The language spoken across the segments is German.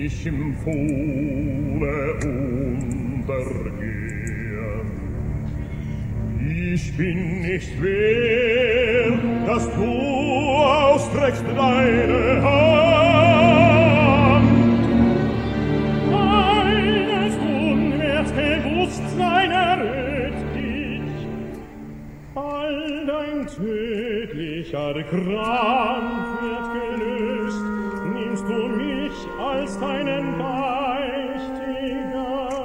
ich im Pfuhle untergehe. Ich bin nicht wert, dass du ausstreckst deine Hand. Eines Unwerts Bewusstsein errät dich, all dein tödlicher Krampf wird gelöst, nimmst du mich als deinen Beichtiger.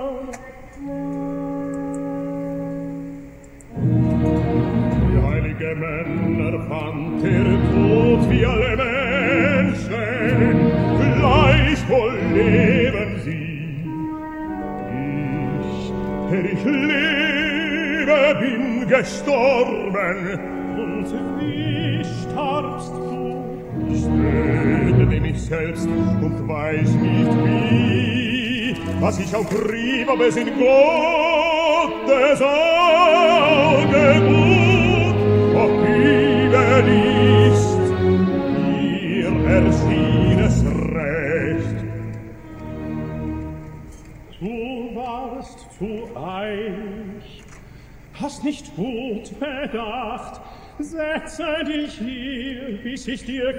Die heilige Männer fand der Tod wie alle Menschen, gleichwohl leben sie. Ich, der ich lebe, bin gestorben. Und wie starbst du? Ich tötete mich selbst und weiß nicht wie, was ich auch trieb, ob es in Gottes Auge gut, ob Übel ist, mir erschien es recht. Du warst zu eich, hast nicht gut bedacht, setze dich hier, bis ich dir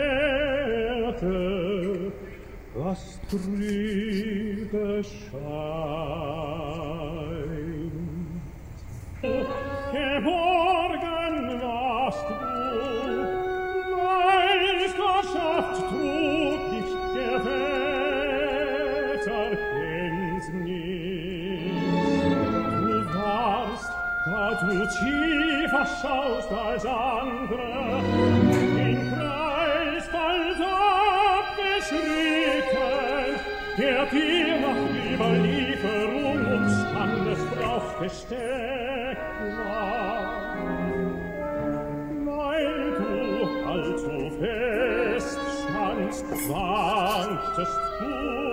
klärte, was trübe scheint. Geborgen warst du, Meisterschaft trug dich, der Väter kennt nicht. Du warst, da du tiefer schaust als andere, den Preis bald abgeschritten, der dir nach Überlieferung und Standesbrauch gesteckt war. Weil du allzu fest standst, wanktest du,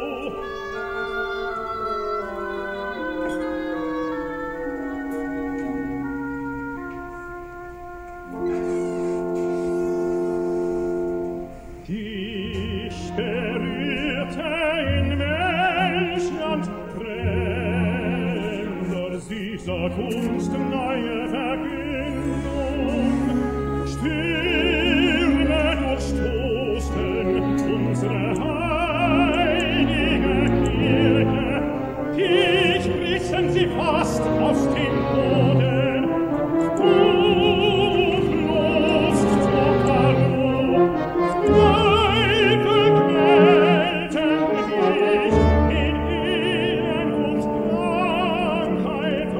Kunst neue Verkündung, Stürme durchstoßen unsere heilige Kirche, dich rissen sie fast aus dem Boden. Du flohst zur Verruch, Teufel quälten dich in Elend und Krankheit.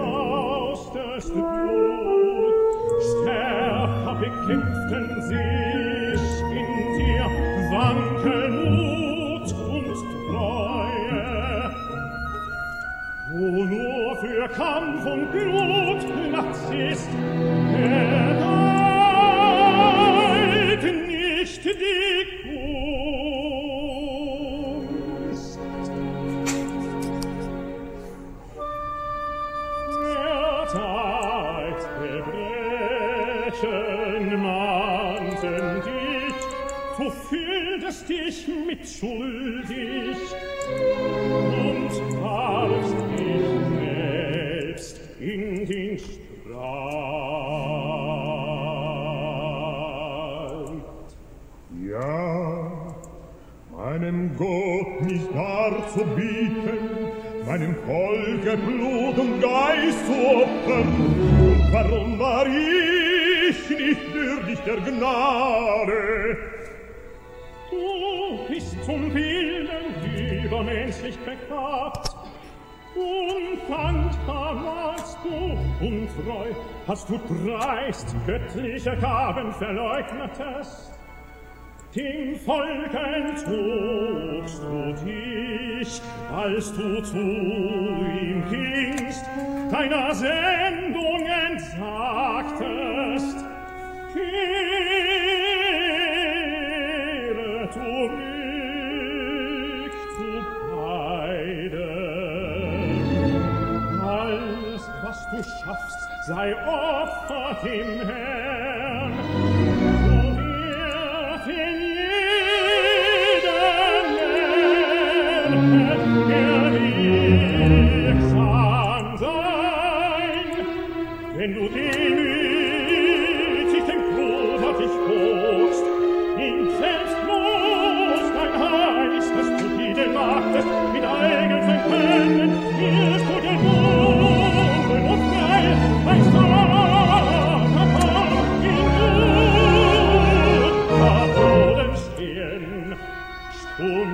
Stärker bekämpften sich in dir Wankel, Mut und Treue. Wo nur für Kampf und Blut Platz ist, gedeiht nicht die Kunst. Mahnten dich, du fühltest dich mitschuldig und warfst dich selbst in den Streit. Ja, meinem Gott nicht darzubieten, meinem Volke Blut und Geist zu opfern. Und warum war ich nicht würdig der Gnade? Du bist zum Willen übermenschlich begabt. Unfandbar warst du, untreu, hast du dreist göttliche Gaben verleugnetest. Dem Volk entzogst du dich, als du zu ihm gingst, deiner Sendung entsagtest. Kehre zurück zu beiden. Alles, was du schaffst, sei Opfer dem Herrn. So wird in jedem wirksam sein. Wenn du demütig den Bruder dich hochst, in Selbstlos dein Heistes du die den Machtest, mit eigenen Händen wirst du den Boden und frei, ein starker Kampf in Not, da Boden stehen, stumm,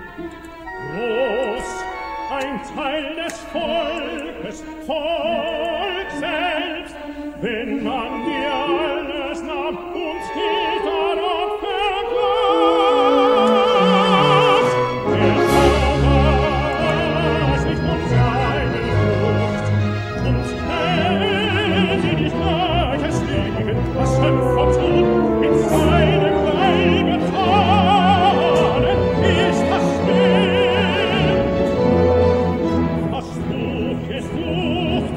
groß, ein Teil des Volkes, Volk selbst, wenn man dir alles nahm und hielt darauf vergaß. Der Zauber sich um seine Frucht und hält sie nicht gleiches Leben, was Schöpfer tut, in seinem Leibe fallen, ist das Spiel. Was du gesucht,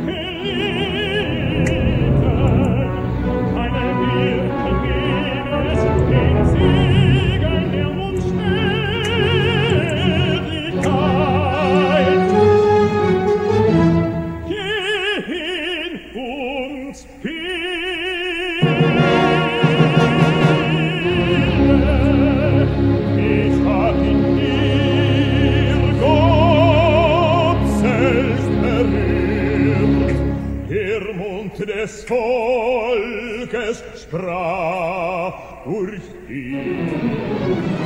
Geliebte, eine Wirke jenes, den Segen der Unsterblichkeit. Geh hin und spiele. Ich hab in dir Gott selbst berührt. Der Mund des Volkes sprach durch dich.